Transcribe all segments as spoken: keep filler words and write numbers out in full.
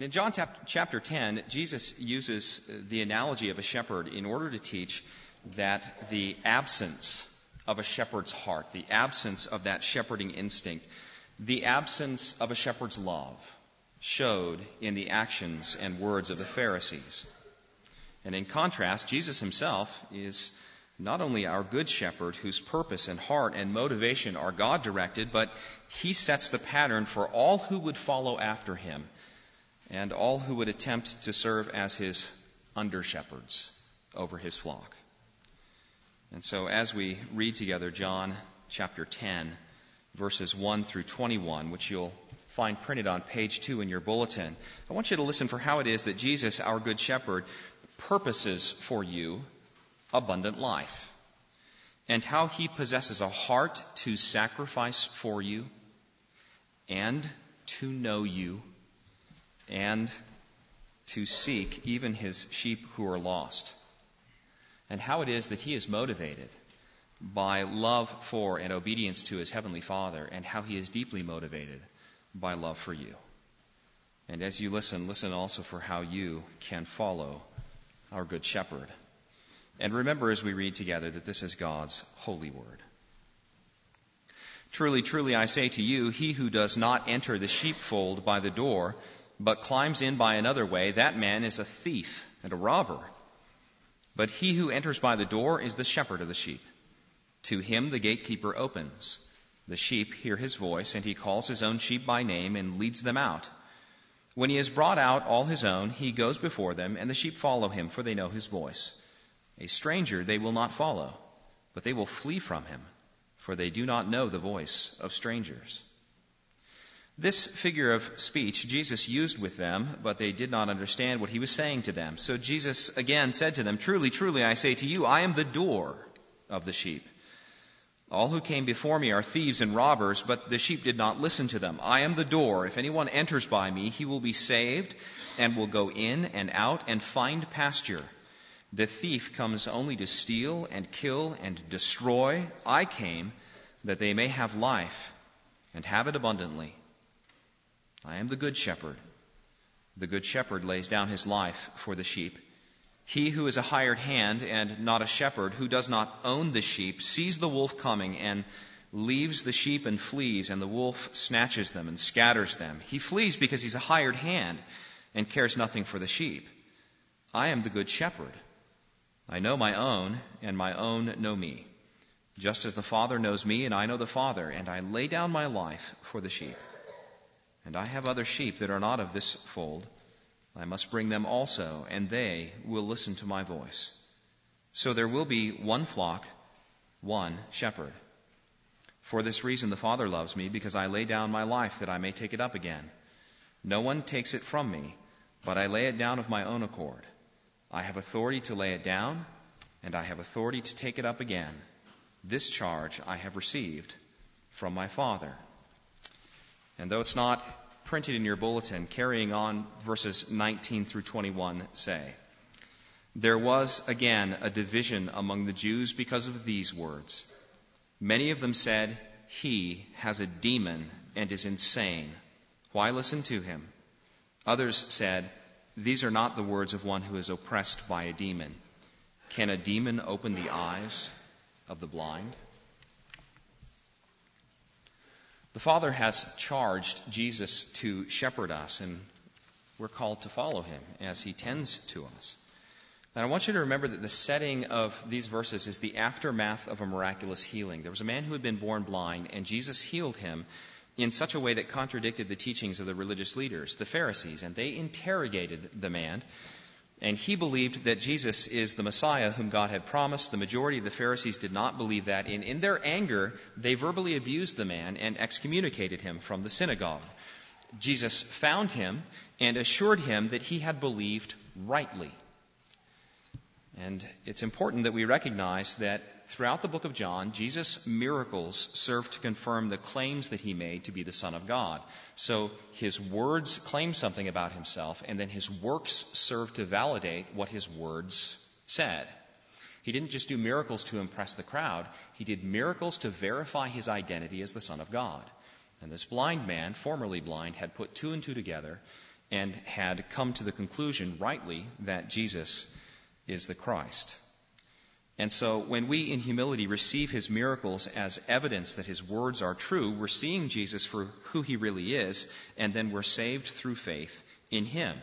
In John chapter ten, Jesus uses the analogy of a shepherd in order to teach that the absence of a shepherd's heart, the absence of that shepherding instinct, the absence of a shepherd's love showed in the actions and words of the Pharisees. And in contrast, Jesus himself is not only our good shepherd whose purpose and heart and motivation are God-directed, but he sets the pattern for all who would follow after him and all who would attempt to serve as his under-shepherds over his flock. And so as we read together John chapter ten, verses one through twenty-one, which you'll find printed on page two in your bulletin, I want you to listen for how it is that Jesus, our good shepherd, purposes for you abundant life, and how he possesses a heart to sacrifice for you and to know you and to seek even his sheep who are lost, and how it is that he is motivated by love for and obedience to his heavenly Father, and how he is deeply motivated by love for you. And as you listen, listen also for how you can follow our good shepherd. And remember as we read together that this is God's holy word. Truly, truly, I say to you, he who does not enter the sheepfold by the door, but climbs in by another way, that man is a thief and a robber. But he who enters by the door is the shepherd of the sheep. To him the gatekeeper opens. The sheep hear his voice, and he calls his own sheep by name and leads them out. When he has brought out all his own, he goes before them, and the sheep follow him, for they know his voice. A stranger they will not follow, but they will flee from him, for they do not know the voice of strangers. This figure of speech Jesus used with them, but they did not understand what he was saying to them. So Jesus again said to them, Truly, truly, I say to you, I am the door of the sheep. All who came before me are thieves and robbers, but the sheep did not listen to them. I am the door. If anyone enters by me, he will be saved and will go in and out and find pasture. The thief comes only to steal and kill and destroy. I came that they may have life and have it abundantly. I am the good shepherd. The good shepherd lays down his life for the sheep. He who is a hired hand and not a shepherd, who does not own the sheep, sees the wolf coming and leaves the sheep and flees, and the wolf snatches them and scatters them. He flees because he's a hired hand and cares nothing for the sheep. I am the good shepherd. I know my own, and my own know me, just as the Father knows me, and I know the Father, and I lay down my life for the sheep. And I have other sheep that are not of this fold. I must bring them also, and they will listen to my voice. So there will be one flock, one shepherd. For this reason the Father loves me, because I lay down my life that I may take it up again. No one takes it from me, but I lay it down of my own accord. I have authority to lay it down, and I have authority to take it up again. This charge I have received from my Father. And though it's not printed in your bulletin, carrying on verses nineteen through twenty-one say, There was again a division among the Jews because of these words. Many of them said, He has a demon and is insane. Why listen to him? Others said, These are not the words of one who is oppressed by a demon. Can a demon open the eyes of the blind? The Father has charged Jesus to shepherd us, and we're called to follow him as he tends to us. And I want you to remember that the setting of these verses is the aftermath of a miraculous healing. There was a man who had been born blind, and Jesus healed him in such a way that contradicted the teachings of the religious leaders, the Pharisees, and they interrogated the man. And he believed that Jesus is the Messiah whom God had promised. The majority of the Pharisees did not believe that. And in their anger, they verbally abused the man and excommunicated him from the synagogue. Jesus found him and assured him that he had believed rightly. And it's important that we recognize that throughout the book of John, Jesus' miracles serve to confirm the claims that he made to be the Son of God. So his words claim something about himself, and then his works serve to validate what his words said. He didn't just do miracles to impress the crowd. He did miracles to verify his identity as the Son of God. And this blind man, formerly blind, had put two and two together and had come to the conclusion, rightly, that Jesus is the Christ. And so when we in humility receive his miracles as evidence that his words are true, we're seeing Jesus for who he really is, and then we're saved through faith in him.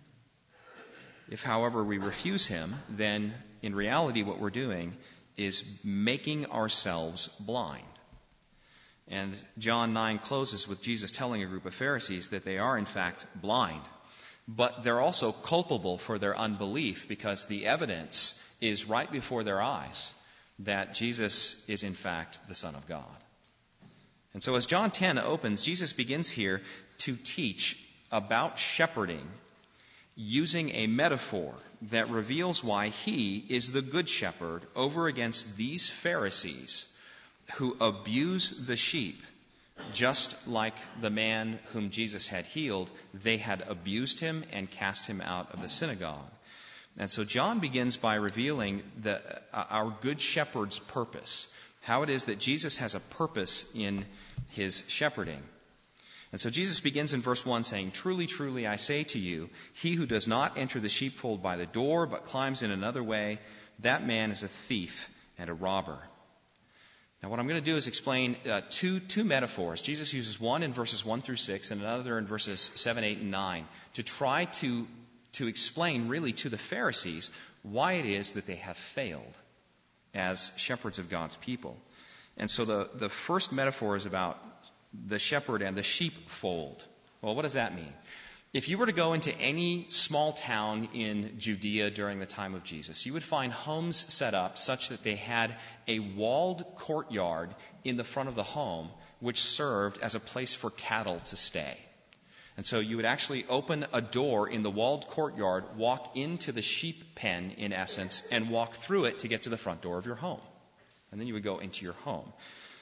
If, however, we refuse him, then in reality what we're doing is making ourselves blind. And John nine closes with Jesus telling a group of Pharisees that they are in fact blind. But they're also culpable for their unbelief because the evidence is right before their eyes that Jesus is in fact the Son of God. And so as John ten opens, Jesus begins here to teach about shepherding using a metaphor that reveals why he is the good shepherd over against these Pharisees who abuse the sheep, just like the man whom Jesus had healed. They had abused him and cast him out of the synagogue. And so John begins by revealing the, uh, our good shepherd's purpose, how it is that Jesus has a purpose in his shepherding. And so Jesus begins in verse one saying, "Truly, truly, I say to you, he who does not enter the sheepfold by the door, but climbs in another way, that man is a thief and a robber." Now what I'm going to do is explain uh, two, two metaphors. Jesus uses one in verses one through six and another in verses seven, eight, and nine to try to, to explain really to the Pharisees why it is that they have failed as shepherds of God's people. And so the, the first metaphor is about the shepherd and the sheepfold. Well, what does that mean? If you were to go into any small town in Judea during the time of Jesus, you would find homes set up such that they had a walled courtyard in the front of the home, which served as a place for cattle to stay. And so you would actually open a door in the walled courtyard, walk into the sheep pen, in essence, and walk through it to get to the front door of your home. And then you would go into your home.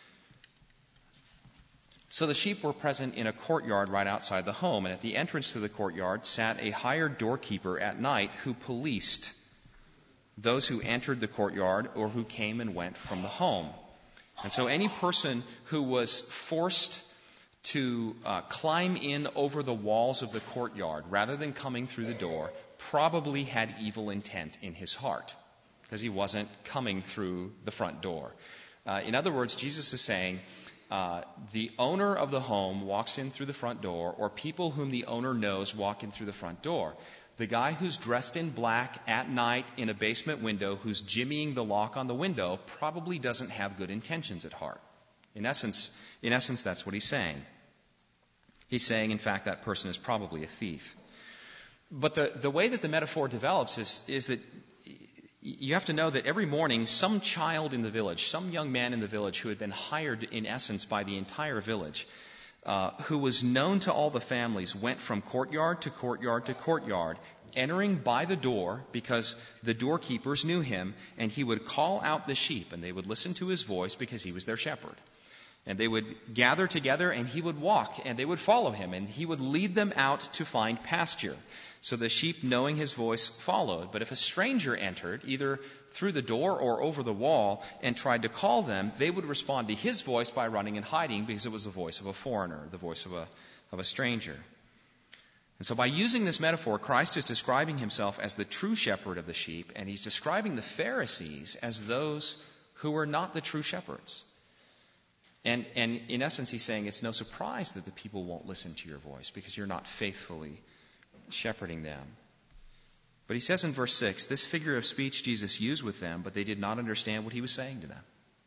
So the sheep were present in a courtyard right outside the home, and at the entrance to the courtyard sat a hired doorkeeper at night who policed those who entered the courtyard or who came and went from the home. And so any person who was forced to uh, climb in over the walls of the courtyard rather than coming through the door probably had evil intent in his heart, because he wasn't coming through the front door. Uh, in other words, Jesus is saying, Uh, the owner of the home walks in through the front door, or people whom the owner knows walk in through the front door. The guy who's dressed in black at night in a basement window, who's jimmying the lock on the window, probably doesn't have good intentions at heart. In essence, in essence, that's what he's saying. He's saying, in fact, that person is probably a thief. But the, the way that the metaphor develops is, is that you have to know that every morning some child in the village, some young man in the village who had been hired in essence by the entire village, uh, who was known to all the families, went from courtyard to courtyard to courtyard, entering by the door because the doorkeepers knew him, and he would call out the sheep, and they would listen to his voice because he was their shepherd. And they would gather together, and he would walk, and they would follow him, and he would lead them out to find pasture. So the sheep, knowing his voice, followed. But if a stranger entered, either through the door or over the wall, and tried to call them, they would respond to his voice by running and hiding, because it was the voice of a foreigner, the voice of a, of a stranger. And so by using this metaphor, Christ is describing himself as the true shepherd of the sheep, and he's describing the Pharisees as those who were not the true shepherds. And, and in essence, he's saying it's no surprise that the people won't listen to your voice because you're not faithfully shepherding them. But he says in verse six, this figure of speech Jesus used with them, but they did not understand what he was saying to them.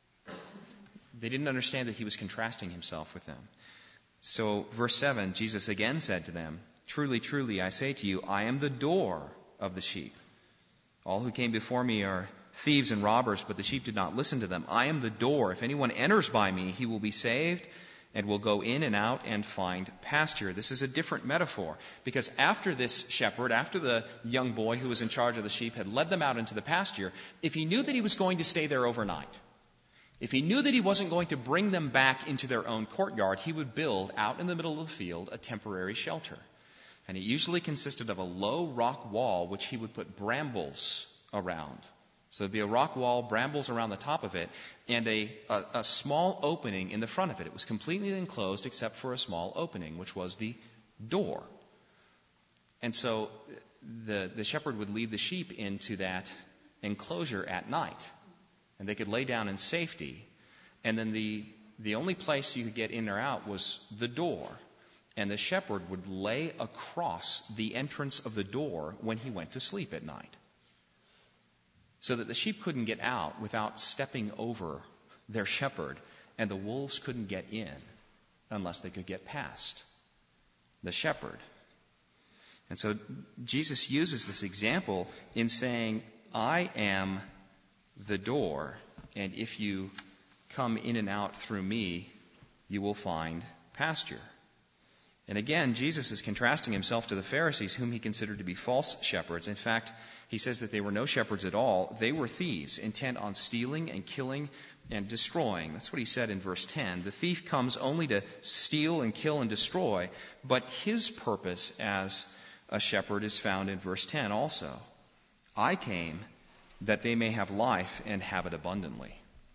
They didn't understand that he was contrasting himself with them. So verse seven, Jesus again said to them, truly, truly, I say to you, I am the door of the sheep. All who came before me are thieves and robbers, but the sheep did not listen to them. I am the door. If anyone enters by me, he will be saved and will go in and out and find pasture. This is a different metaphor, because after this shepherd, after the young boy who was in charge of the sheep had led them out into the pasture, if he knew that he was going to stay there overnight, if he knew that he wasn't going to bring them back into their own courtyard, he would build out in the middle of the field a temporary shelter. And it usually consisted of a low rock wall which he would put brambles around. So there'd be a rock wall, brambles around the top of it, and a, a, a small opening in the front of it. It was completely enclosed except for a small opening, which was the door. And so the, the shepherd would lead the sheep into that enclosure at night, and they could lay down in safety. And then the, the only place you could get in or out was the door. And the shepherd would lay across the entrance of the door when he went to sleep at night, so that the sheep couldn't get out without stepping over their shepherd, and the wolves couldn't get in unless they could get past the shepherd. And so Jesus uses this example in saying, I am the door, and if you come in and out through me, you will find pasture. And again, Jesus is contrasting himself to the Pharisees, whom he considered to be false shepherds. In fact, he says that they were no shepherds at all. They were thieves, intent on stealing and killing and destroying. That's what he said in verse ten. The thief comes only to steal and kill and destroy, but his purpose as a shepherd is found in verse ten also. I came that they may have life and have it abundantly.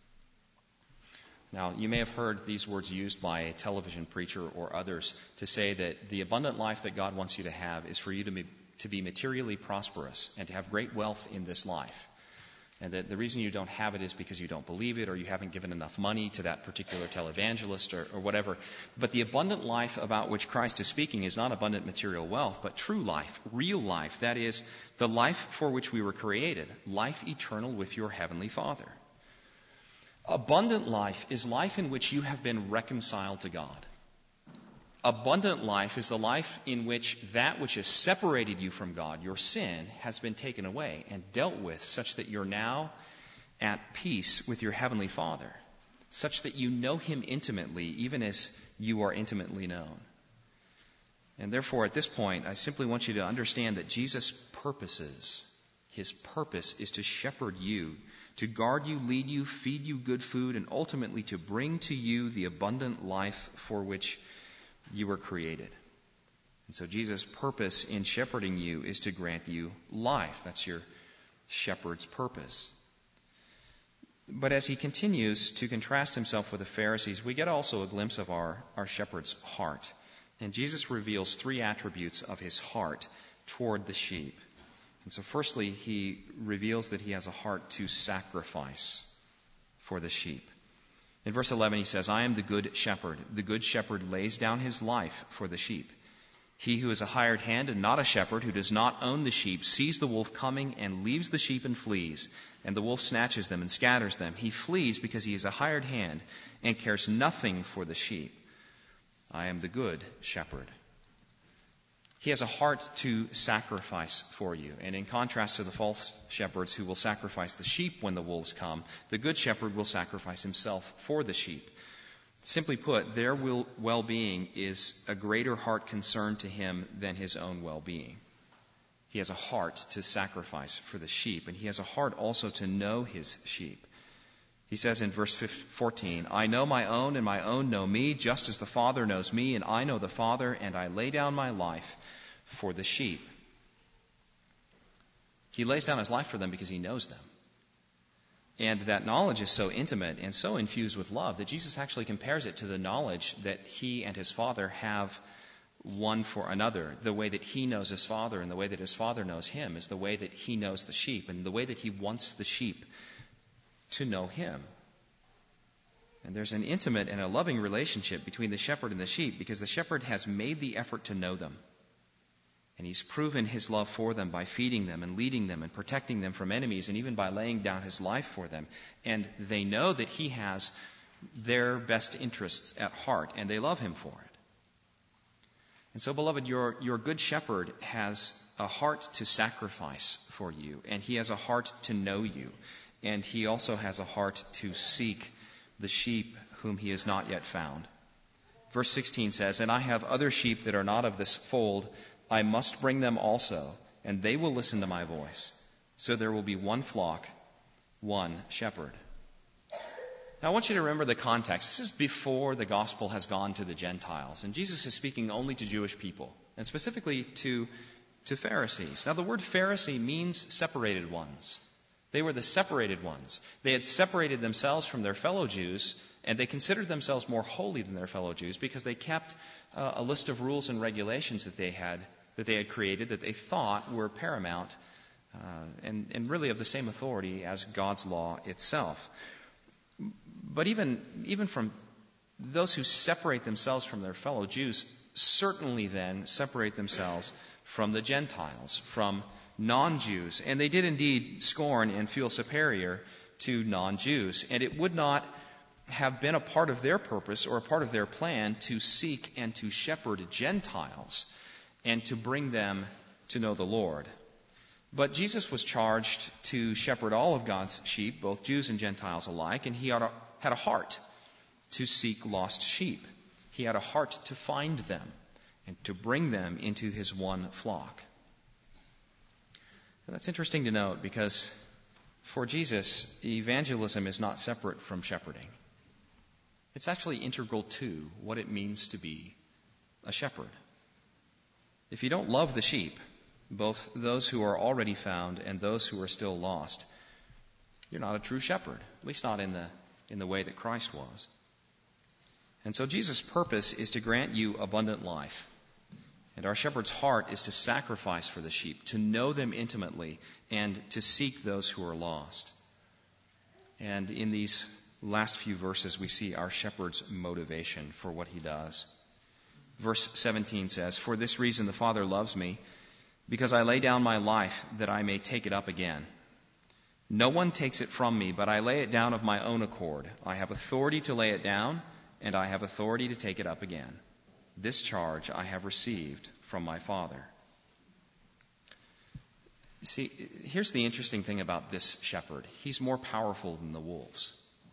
Now, you may have heard these words used by a television preacher or others to say that the abundant life that God wants you to have is for you to be, to be materially prosperous and to have great wealth in this life. And that the reason you don't have it is because you don't believe it, or you haven't given enough money to that particular televangelist, or, or whatever. But the abundant life about which Christ is speaking is not abundant material wealth, but true life, real life. That is, the life for which we were created, life eternal with your heavenly Father. Abundant life is life in which you have been reconciled to God. Abundant life is the life in which that which has separated you from God, your sin, has been taken away and dealt with, such that you're now at peace with your heavenly Father, such that you know him intimately, even as you are intimately known. And therefore, at this point, I simply want you to understand that Jesus' purposes, his purpose is to shepherd you, to guard you, lead you, feed you good food, and ultimately to bring to you the abundant life for which you were created. And so Jesus' purpose in shepherding you is to grant you life. That's your shepherd's purpose. But as he continues to contrast himself with the Pharisees, we get also a glimpse of our, our shepherd's heart. And Jesus reveals three attributes of his heart toward the sheep. And so firstly, he reveals that he has a heart to sacrifice for the sheep. In verse eleven, he says, I am the good shepherd. The good shepherd lays down his life for the sheep. He who is a hired hand and not a shepherd, who does not own the sheep, sees the wolf coming and leaves the sheep and flees. And the wolf snatches them and scatters them. He flees because he is a hired hand and cares nothing for the sheep. I am the good shepherd. He has a heart to sacrifice for you. And in contrast to the false shepherds who will sacrifice the sheep when the wolves come, the good shepherd will sacrifice himself for the sheep. Simply put, their will, well-being is a greater heart concern to him than his own well-being. He has a heart to sacrifice for the sheep, and he has a heart also to know his sheep. He says in verse fourteen, I know my own, and my own know me, just as the Father knows me, and I know the Father, and I lay down my life for the sheep. He lays down his life for them because he knows them. And that knowledge is so intimate and so infused with love that Jesus actually compares it to the knowledge that he and his Father have one for another. The way that he knows his Father and the way that his Father knows him is the way that he knows the sheep, and the way that he wants the sheep to know him. And there's an intimate and a loving relationship between the shepherd and the sheep, because the shepherd has made the effort to know them. And he's proven his love for them by feeding them and leading them and protecting them from enemies, and even by laying down his life for them. And they know that he has their best interests at heart, and they love him for it. And so, beloved, your, your good shepherd has a heart to sacrifice for you, and he has a heart to know you. And he also has a heart to seek the sheep whom he has not yet found. Verse sixteen says, And I have other sheep that are not of this fold. I must bring them also, and they will listen to my voice. So there will be one flock, one shepherd. Now I want you to remember the context. This is before the gospel has gone to the Gentiles. And Jesus is speaking only to Jewish people, and specifically to, to Pharisees. Now the word Pharisee means separated ones. They were the separated ones. They had separated themselves from their fellow Jews, and they considered themselves more holy than their fellow Jews because they kept uh, a list of rules and regulations that they had that they had created that they thought were paramount uh, and, and really of the same authority as God's law itself. But even, even from those who separate themselves from their fellow Jews certainly then separate themselves from the Gentiles, from non-Jews. And they did indeed scorn and feel superior to non-Jews. And it would not have been a part of their purpose or a part of their plan to seek and to shepherd Gentiles and to bring them to know the Lord. But Jesus was charged to shepherd all of God's sheep, both Jews and Gentiles alike, and he had a, had a heart to seek lost sheep. He had a heart to find them and to bring them into his one flock. And that's interesting to note because for Jesus, evangelism is not separate from shepherding. It's actually integral to what it means to be a shepherd. If you don't love the sheep, both those who are already found and those who are still lost, you're not a true shepherd, at least not in the in the way that Christ was. And so Jesus' purpose is to grant you abundant life. And our shepherd's heart is to sacrifice for the sheep, to know them intimately, and to seek those who are lost. And in these last few verses, we see our shepherd's motivation for what he does. Verse seventeen says, "For this reason the Father loves me, because I lay down my life that I may take it up again. No one takes it from me, but I lay it down of my own accord. I have authority to lay it down, and I have authority to take it up again. This charge I have received from my Father." See, here's the interesting thing about this shepherd. He's more powerful than the wolves.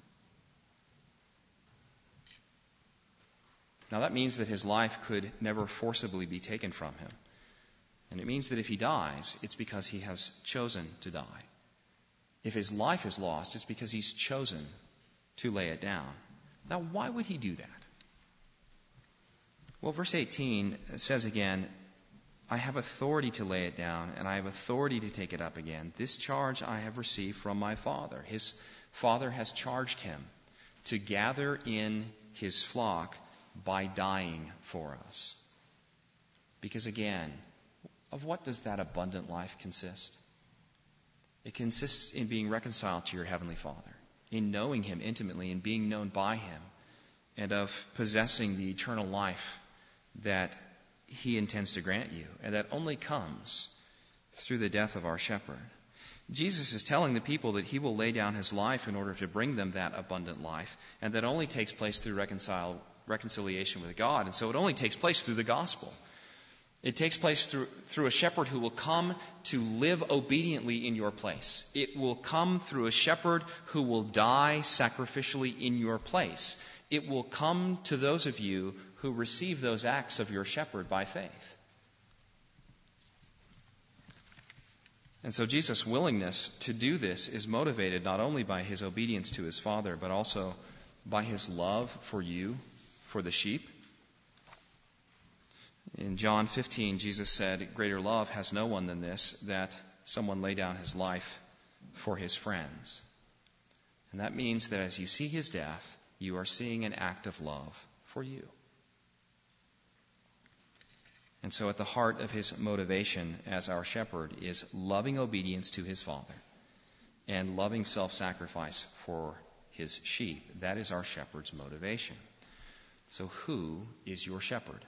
Now that means that his life could never forcibly be taken from him. And it means that if he dies, it's because he has chosen to die. If his life is lost, it's because he's chosen to lay it down. Now, why would he do that? Well, verse eighteen says again, "I have authority to lay it down, and I have authority to take it up again. This charge I have received from my Father." His Father has charged him to gather in his flock by dying for us. Because again, of what does that abundant life consist? It consists in being reconciled to your Heavenly Father, in knowing Him intimately and being known by Him, and of possessing the eternal life that He intends to grant you, and that only comes through the death of our shepherd. Jesus is telling the people that He will lay down His life in order to bring them that abundant life, and that only takes place through reconcile, reconciliation with God, and so it only takes place through the gospel. It takes place through, through a shepherd who will come to live obediently in your place. It will come through a shepherd who will die sacrificially in your place. It will come to those of you who receive those acts of your shepherd by faith. And so Jesus' willingness to do this is motivated not only by His obedience to His Father, but also by His love for you, for the sheep. In John fifteen, Jesus said, "Greater love has no one than this, that someone lay down his life for his friends." And that means that as you see His death, you are seeing an act of love for you. And so at the heart of His motivation as our shepherd is loving obedience to His Father and loving self-sacrifice for His sheep. That is our shepherd's motivation. So who is your shepherd?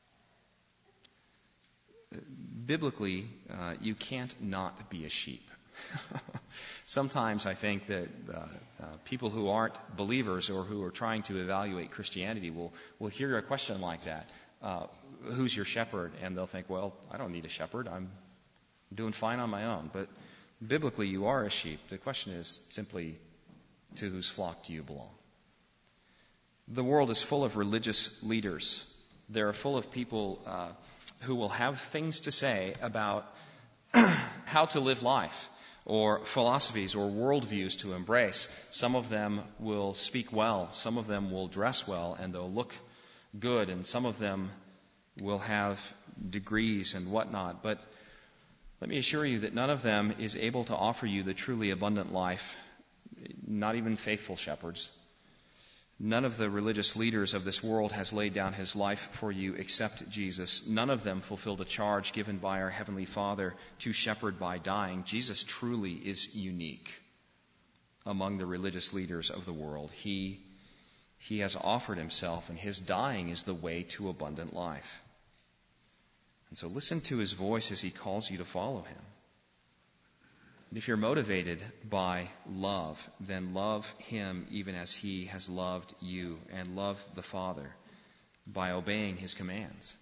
Biblically, uh, you can't not be a sheep. Sometimes I think that uh, uh, people who aren't believers or who are trying to evaluate Christianity will, will hear a question like that. Uh, who's your shepherd? And they'll think, well, I don't need a shepherd. I'm doing fine on my own. But biblically, you are a sheep. The question is simply, to whose flock do you belong? The world is full of religious leaders. They're full of people uh, who will have things to say about how to live life, or philosophies or worldviews to embrace. Some of them will speak well, some of them will dress well, and they'll look good, and some of them will have degrees and whatnot. But let me assure you that none of them is able to offer you the truly abundant life, not even faithful shepherds. None of the religious leaders of this world has laid down his life for you except Jesus. None of them fulfilled a charge given by our Heavenly Father to shepherd by dying. Jesus truly is unique among the religious leaders of the world. He, he has offered himself, and his dying is the way to abundant life. And so listen to his voice as he calls you to follow him. And if you're motivated by love, then love him even as he has loved you, and love the Father by obeying his commands.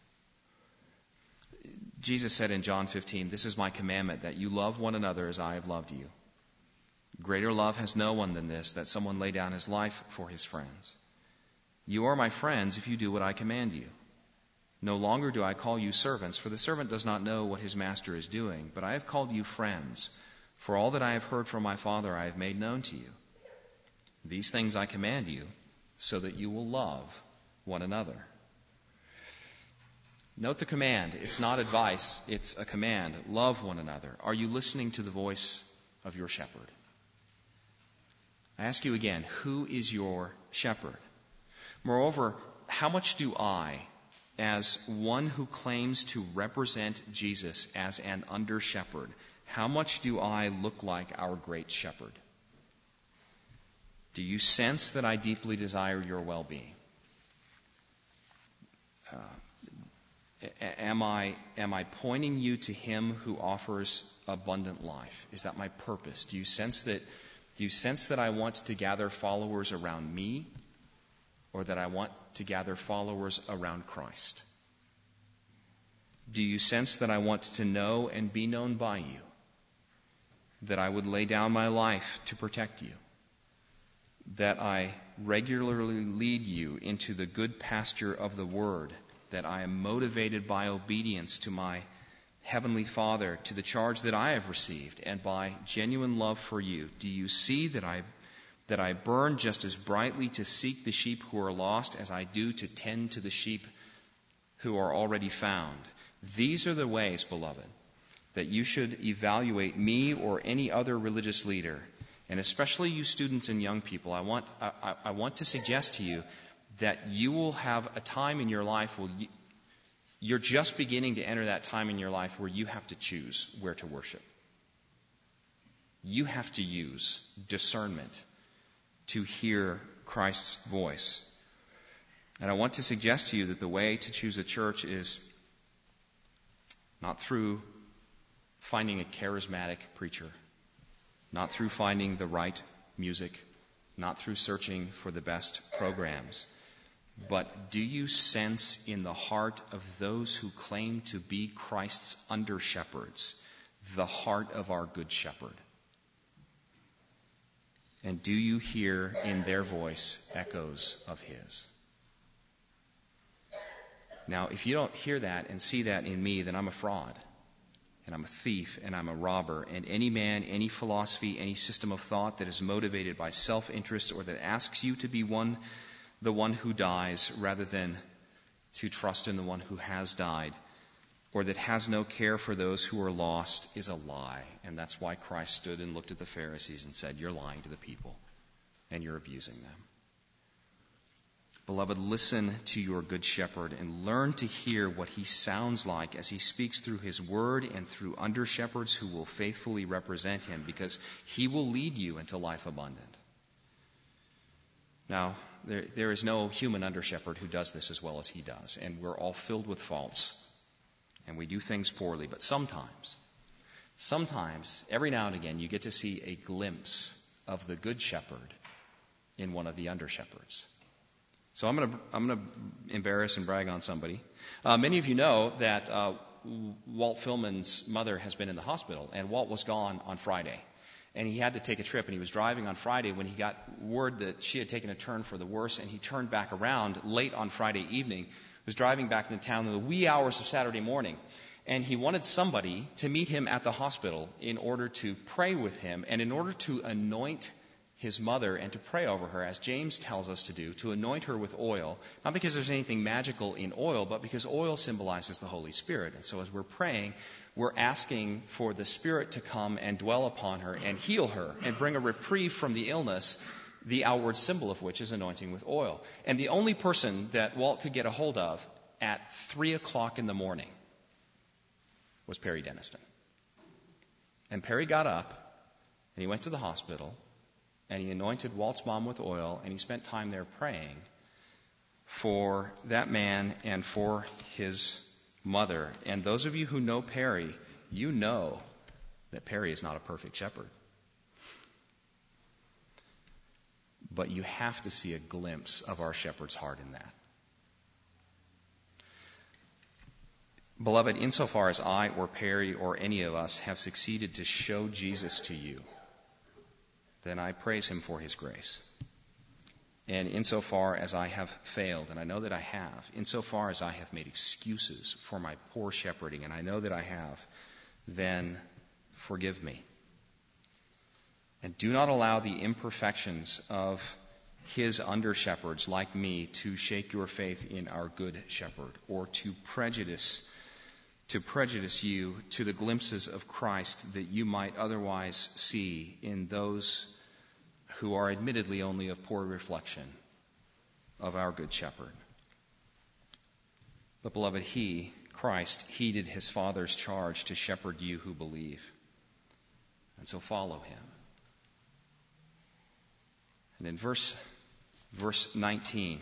Jesus said in John fifteen, "This is my commandment, that you love one another as I have loved you. Greater love has no one than this, that someone lay down his life for his friends. You are my friends if you do what I command you. No longer do I call you servants, for the servant does not know what his master is doing, but I have called you friends. For all that I have heard from my Father I have made known to you. These things I command you, so that you will love one another." Note the command. It's not advice, it's a command. Love one another. Are you listening to the voice of your shepherd? I ask you again, who is your shepherd? Moreover, how much do I, as one who claims to represent Jesus as an under-shepherd, how much do I look like our great shepherd? Do you sense that I deeply desire your well-being? Uh, am I, am I pointing you to him who offers abundant life? Is that my purpose? Do you sense that, do you sense that I want to gather followers around me, or that I want to gather followers around Christ? Do you sense that I want to know and be known by you? That I would lay down my life to protect you? That I regularly lead you into the good pasture of the Word? That I am motivated by obedience to my Heavenly Father, to the charge that I have received, and by genuine love for you? Do you see that I that I burn just as brightly to seek the sheep who are lost as I do to tend to the sheep who are already found? These are the ways, beloved, that you should evaluate me or any other religious leader, and especially you students and young people. I want I, I want to suggest to you that you will have a time in your life where you, you're just beginning to enter that time in your life where you have to choose where to worship. You have to use discernment to hear Christ's voice. And I want to suggest to you that the way to choose a church is not through finding a charismatic preacher, not through finding the right music, not through searching for the best programs, but do you sense in the heart of those who claim to be Christ's under-shepherds the heart of our good shepherd? And do you hear in their voice echoes of his? Now, if you don't hear that and see that in me, then I'm a fraud, and I'm a thief, and I'm a robber. And any man, any philosophy, any system of thought that is motivated by self-interest, or that asks you to be one, the one who dies, rather than to trust in the one who has died, or that has no care for those who are lost, is a lie. And that's why Christ stood and looked at the Pharisees and said, "You're lying to the people, and you're abusing them." Beloved, listen to your good shepherd and learn to hear what he sounds like as he speaks through his word and through under-shepherds who will faithfully represent him, because he will lead you into life abundant. Now, there, there is no human under-shepherd who does this as well as he does, and we're all filled with faults, and we do things poorly. But sometimes, sometimes, every now and again, you get to see a glimpse of the good shepherd in one of the under-shepherds. So I'm going to I'm going to embarrass and brag on somebody. Uh, many of you know that uh, Walt Philman's mother has been in the hospital, and Walt was gone on Friday. And he had to take a trip, and he was driving on Friday when he got word that she had taken a turn for the worse, and he turned back around late on Friday evening, was driving back into town in the wee hours of Saturday morning, and he wanted somebody to meet him at the hospital in order to pray with him and in order to anoint his mother and to pray over her, as James tells us to do, to anoint her with oil, not because there's anything magical in oil, but because oil symbolizes the Holy Spirit. And so as we're praying, we're asking for the Spirit to come and dwell upon her and heal her and bring a reprieve from the illness the outward symbol of which is anointing with oil. And the only person that Walt could get a hold of at three o'clock in the morning was Perry Denniston. And Perry got up, and he went to the hospital, and he anointed Walt's mom with oil, and he spent time there praying for that man and for his mother. And those of you who know Perry, you know that Perry is not a perfect shepherd. But you have to see a glimpse of our shepherd's heart in that. Beloved, insofar as I or Perry or any of us have succeeded to show Jesus to you, then I praise him for his grace. And insofar as I have failed, and I know that I have, insofar as I have made excuses for my poor shepherding, and I know that I have, then forgive me. And do not allow the imperfections of his under-shepherds like me to shake your faith in our good shepherd, or to prejudice to prejudice you to the glimpses of Christ that you might otherwise see in those who are admittedly only of poor reflection of our good shepherd. But beloved, he, Christ, heeded his Father's charge to shepherd you who believe. And so follow him. And in verse, verse nineteen,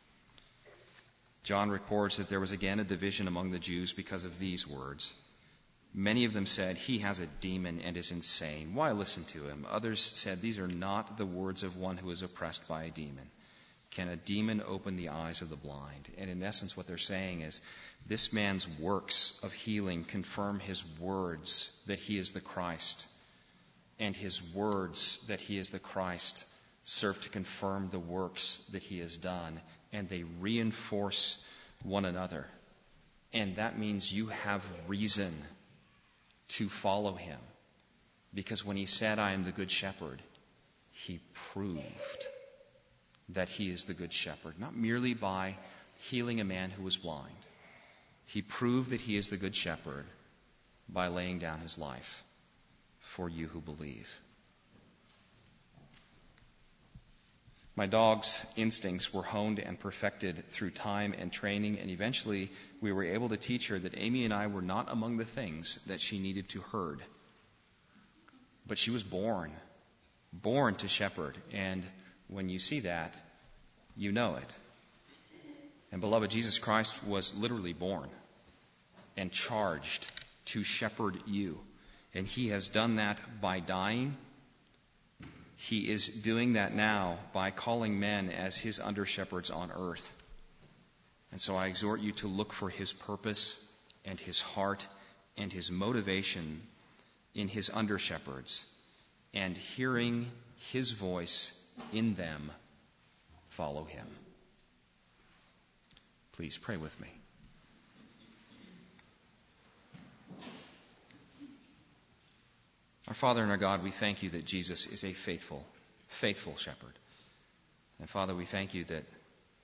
John records that there was again a division among the Jews because of these words. Many of them said, he has a demon and is insane. Why listen to him? Others said, these are not the words of one who is oppressed by a demon. Can a demon open the eyes of the blind? And in essence, what they're saying is, this man's works of healing confirm his words that he is the Christ. And his words that he is the Christ serve to confirm the works that he has done. And they reinforce one another. And that means you have reason to follow him. Because when he said, I am the good shepherd, he proved that he is the good shepherd. Not merely by healing a man who was blind. He proved that he is the good shepherd by laying down his life for you who believe. My dog's instincts were honed and perfected through time and training, and eventually we were able to teach her that Amy and I were not among the things that she needed to herd. But she was born, born to shepherd, and when you see that, you know it. And beloved, Jesus Christ was literally born and charged to shepherd you. And he has done that by dying. He is doing that now by calling men as his under-shepherds on earth. And so I exhort you to look for his purpose and his heart and his motivation in his under-shepherds, and hearing his voice in them, follow him. Please pray with me. Our Father and our God, we thank you that Jesus is a faithful, faithful shepherd. And Father, we thank you that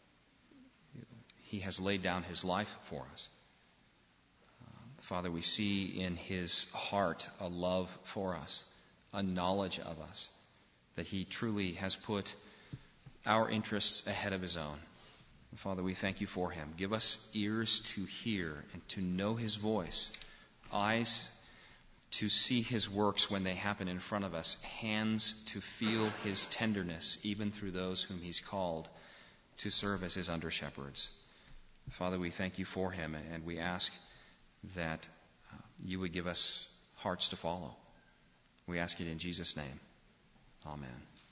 he has laid down his life for us. Uh, Father, we see in his heart a love for us, a knowledge of us, that he truly has put our interests ahead of his own. And Father, we thank you for him. Give us ears to hear and to know his voice, eyes to see his works when they happen in front of us, hands to feel his tenderness, even through those whom he's called to serve as his under-shepherds. Father, we thank you for him, and we ask that uh, you would give us hearts to follow. We ask it in Jesus' name. Amen.